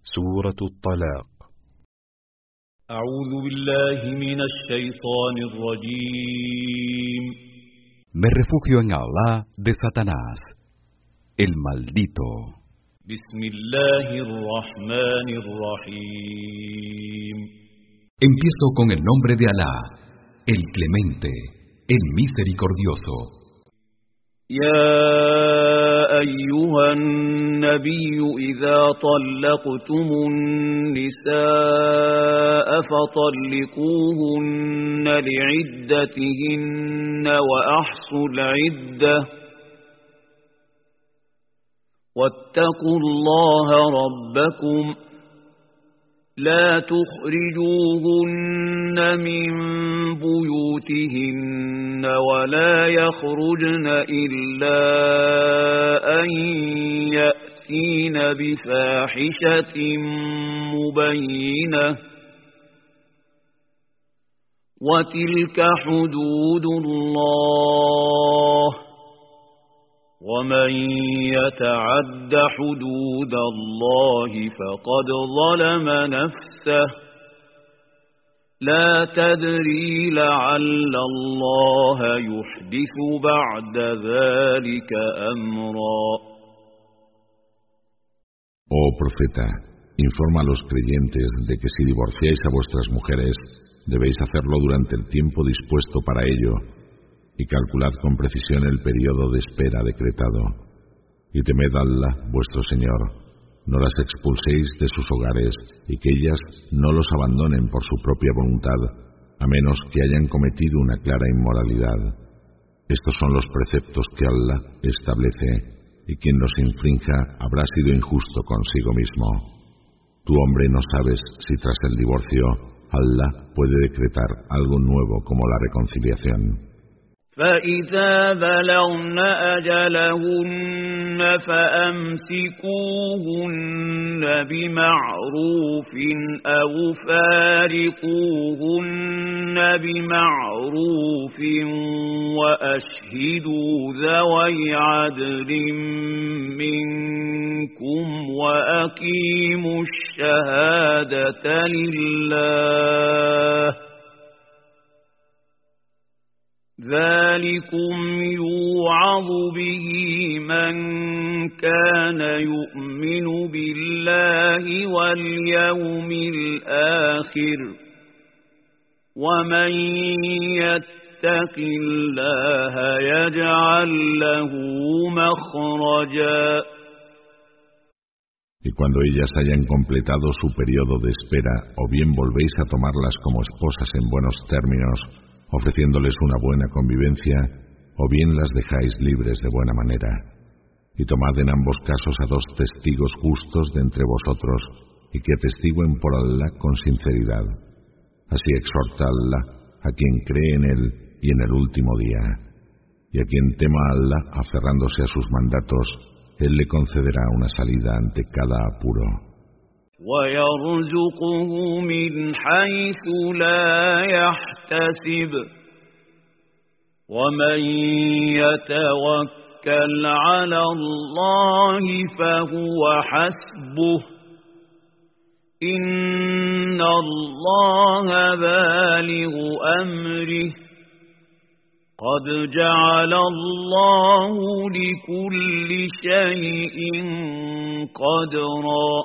سورة الطلاق. أعوذ بالله من الشيطان الرجيم. Me refugio en Allah de Satanás, el maldito. بسم الله الرحمن الرحيم. Empiezo con el nombre de Alá, el clemente, el misericordioso. يا أيها النبي إذا طلقتم النساء فطلقوهن لعدتهن وأحصوا العدة واتقوا الله ربكم لا تخرجوهن من بيوتهن ولا يخرجن إلا أن يأتين بفاحشة مبينة وتلك حدود الله ومن يتعد حدود الله فقد ظلم نفسه لا تدري لعل الله يحدث بعد ذلك أمرا. Oh profeta, informa a los creyentes de que si divorciáis a vuestras mujeres, debéis hacerlo durante el tiempo dispuesto para ello, y calculad con precisión el periodo de espera decretado. Y temed a Allah, vuestro Señor, no las expulséis de sus hogares y que ellas no los abandonen por su propia voluntad, a menos que hayan cometido una clara inmoralidad. Estos son los preceptos que Allah establece, y quien los infrinja habrá sido injusto consigo mismo. Tú, hombre, no sabes si tras el divorcio Allah puede decretar algo nuevo como la reconciliación. فإذا بلغن أجلهن فأمسكوهن بمعروف أو فارقوهن بمعروف وأشهدوا ذوي عدل منكم وأقيموا الشهادة لله ذلكم يوعظ به من كان يؤمن بالله واليوم الآخر ومن يتق الله يجعل له مخرجا. Y cuando ellas hayan completado su periodo de espera, o bien volvéis a tomarlas como esposas en buenos términos, ofreciéndoles una buena convivencia, o bien las dejáis libres de buena manera. Y tomad en ambos casos a 2 testigos justos de entre vosotros, y que atestiguen por Allah con sinceridad. Así exhorta Allah a quien cree en Él y en el último día. Y a quien tema a Allah aferrándose a sus mandatos, Él le concederá una salida ante cada apuro. وَيَرْزُقُهُ مِنْ حَيْثُ لَا يَحْتَسِبُ وَمَنْ يَتَوَكَّلْ عَلَى اللَّهِ فَهُوَ حَسْبُهُ إِنَّ اللَّهَ بالغ أَمْرِهِ قَدْ جَعَلَ اللَّهُ لِكُلِّ شَيْءٍ قَدْرًا.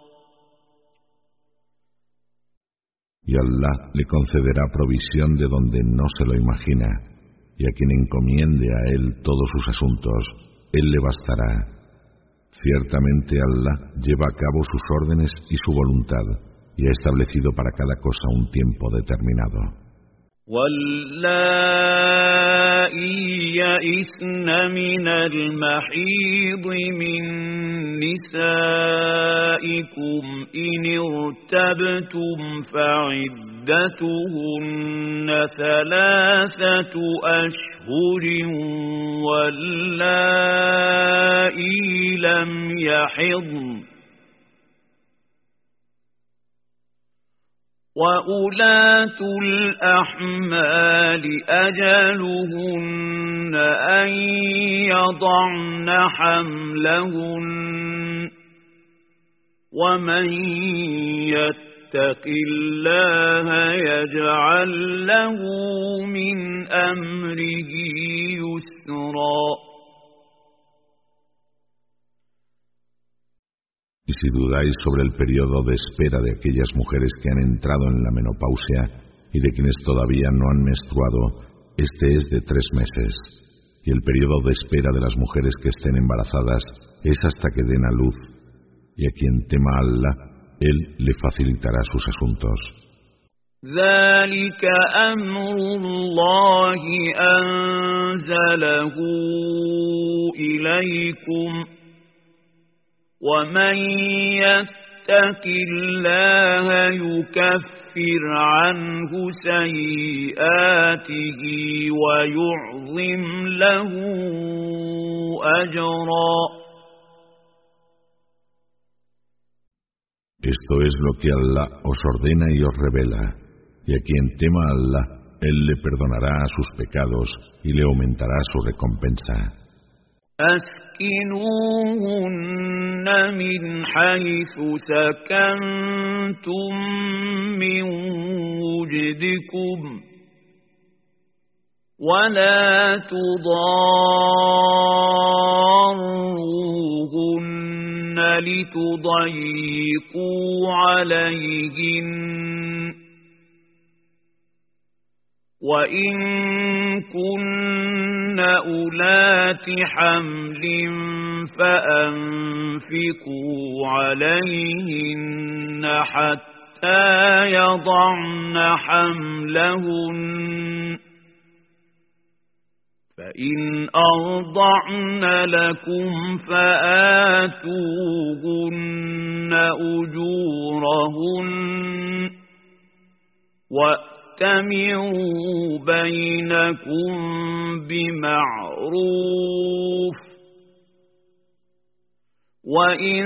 Y Allah le concederá provisión de donde no se lo imagina, y a quien encomiende a Él todos sus asuntos, Él le bastará. Ciertamente Allah lleva a cabo sus órdenes y su voluntad, y ha establecido para cada cosa un tiempo determinado. واللائي يئسن من المحيض من نسائكم إن ارتبتم فعدتهن 3 أشهر واللائي لم يحضن وَأُولَاتُ الْأَحْمَالِ أَجَلُهُنَّ أَن يَضَعْنَ حَمْلَهُنَّ ومن يتق الله يجعل له من أمره يسرا. Y si dudáis sobre el periodo de espera de aquellas mujeres que han entrado en la menopausia y de quienes todavía no han menstruado, este es de 3 meses. Y el periodo de espera de las mujeres que estén embarazadas es hasta que den a luz. Y a quien tema a Allah, Él le facilitará sus asuntos. ذلك أمر الله أنزله إليكم ومن يتق الله يكفر عنه سيئاته ويعظم له أجرا. Esto es lo que Allah os ordena y os revela, y a quien tema a Allah, Él le perdonará sus pecados y le aumentará su recompensa. أسكنوهن من حيث سكنتم من وجدكم ولا تضاروهن لتضيقوا عليهن وإن كن أولات حمل فأنفقوا عليهن حتى يضعن حملهن فإن أرضعن لكم فآتوهن أجورهن وَأْتَمِرُوا بَيْنَكُمْ بِمَعْرُوفٍ وَإِن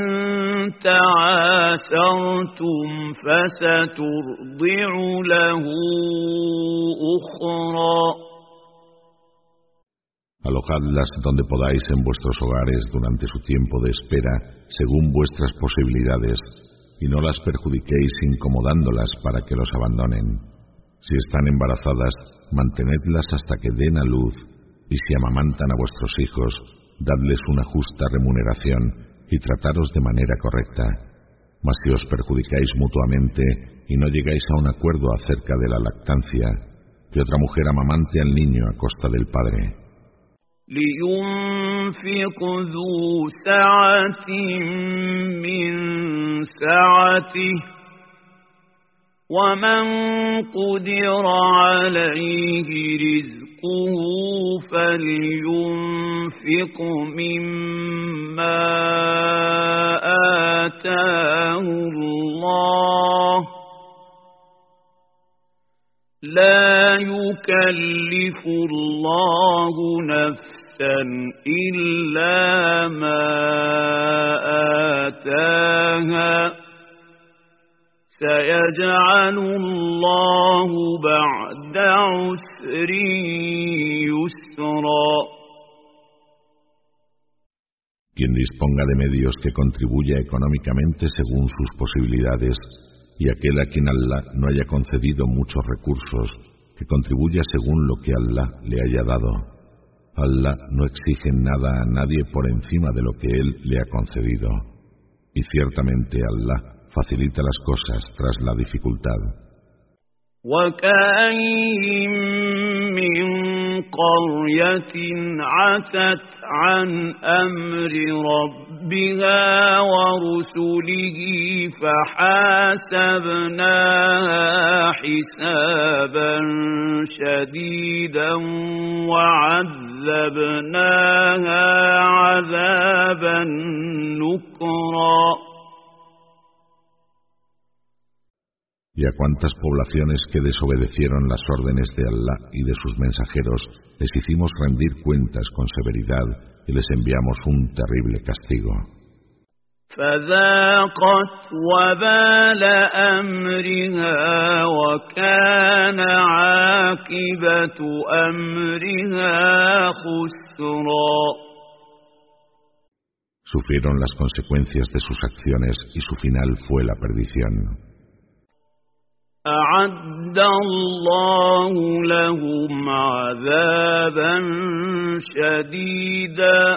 تَعَاسَرْتُمْ فَسَتُرْضِعُ لَهُ أُخْرَى. Alojadlas donde podáis en vuestros hogares durante su tiempo de espera, según vuestras posibilidades, y no las perjudiquéis incomodándolas para que los abandonen. Si están embarazadas, mantenedlas hasta que den a luz, y si amamantan a vuestros hijos, dadles una justa remuneración y trataros de manera correcta. Mas si os perjudicáis mutuamente y no llegáis a un acuerdo acerca de la lactancia, que otra mujer amamante al niño a costa del padre. لينفق ذو سعة من سعته ومن قدر عليه رزقه فلينفق مما آتاه الله لا يكلف الله نفسا إلا ما آتاها سيجعل الله بعد عسر يسرا. Quien disponga de medios que contribuya económicamente según sus posibilidades, y aquel a quien Allah no haya concedido muchos recursos, que contribuya según lo que Allah le haya dado. Allah no exige nada a nadie por encima de lo que Él le ha concedido. Y ciertamente Allah facilita las cosas tras la dificultad. وَكَأَيِّن مِّن قَرْيَةٍ عَتَتْ عَنْ أَمْرِ رَبِّهَا وَرُسُلِهِ فَحَاسَبْنَاهَا حِسَابًا شَدِيدًا وَعَذَّبْنَاهَا عَذَابًا نُكْرًا. Y a cuantas poblaciones que desobedecieron las órdenes de Allah y de sus mensajeros, les hicimos rendir cuentas con severidad y les enviamos un terrible castigo. فذاقت وبال أمرها وكان عاقبة أمرها خسرا. Sufrieron las consecuencias de sus acciones y su final fue la perdición. أعد الله لهم عذابا شديدا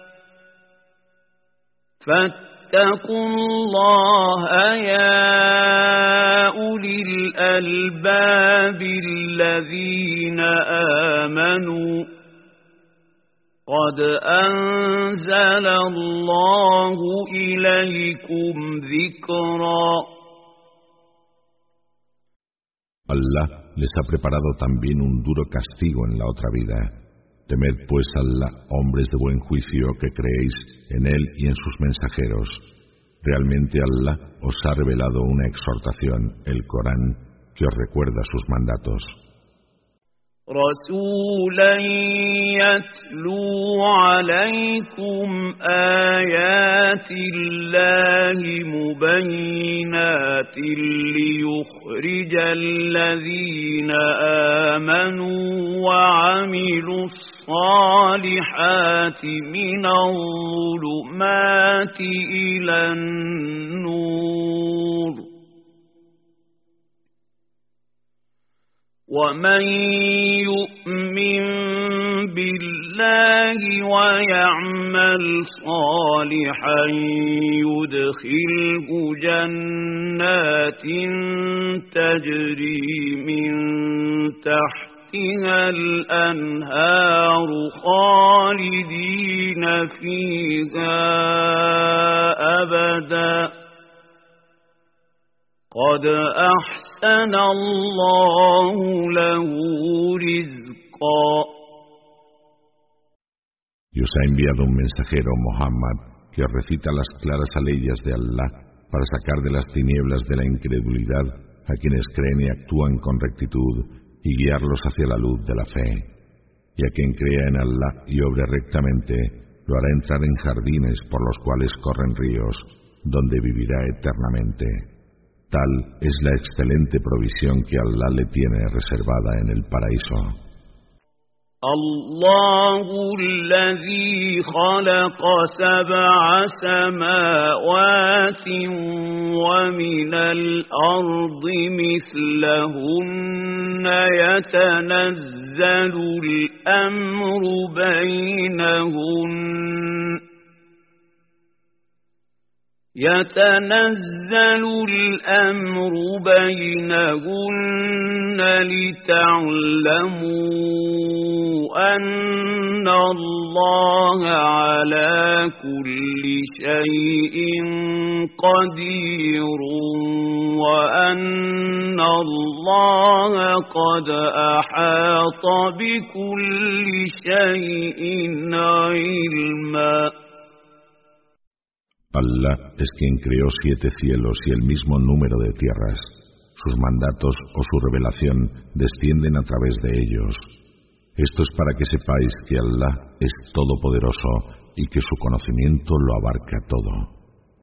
فاتقوا الله يا أولي الألباب الذين آمنوا قد أنزل الله إليكم ذكرا. Allah les ha preparado también un duro castigo en la otra vida. Temed pues a Allah, hombres de buen juicio que creéis en Él y en sus mensajeros. Realmente Allah os ha revelado una exhortación, el Corán, que os recuerda sus mandatos. رسولا يتلو عليكم آيات الله مبينات ليخرج الذين آمنوا وعملوا الصالحات من الظلمات إلى النور ومن يؤمن بالله ويعمل صالحا يدخله جنات تجري من تحتها الأنهار خالدين فيها أبدا قد أحسن الله له رزقا. Y os ha enviado un mensajero, Muhammad, que os recita las claras aleyas de Allah para sacar de las tinieblas de la incredulidad a quienes creen y actúan con rectitud y guiarlos hacia la luz de la fe. Y a quien crea en Allah y obre rectamente, lo hará entrar en jardines por los cuales corren ríos, donde vivirá eternamente. Tal es la excelente provisión que Allah le tiene reservada en el paraíso. الله الذي خلق 7 سماوات ومن الأرض مثلهن يتنزل الأمر بينهن لتعلموا أن الله على كل شيء قدير وأن الله قد أحاط بكل شيء علما. Allah es quien creó 7 cielos y el mismo número de tierras. Sus mandatos o su revelación descienden a través de ellos. Esto es para que sepáis que Allah es todopoderoso y que su conocimiento lo abarca todo.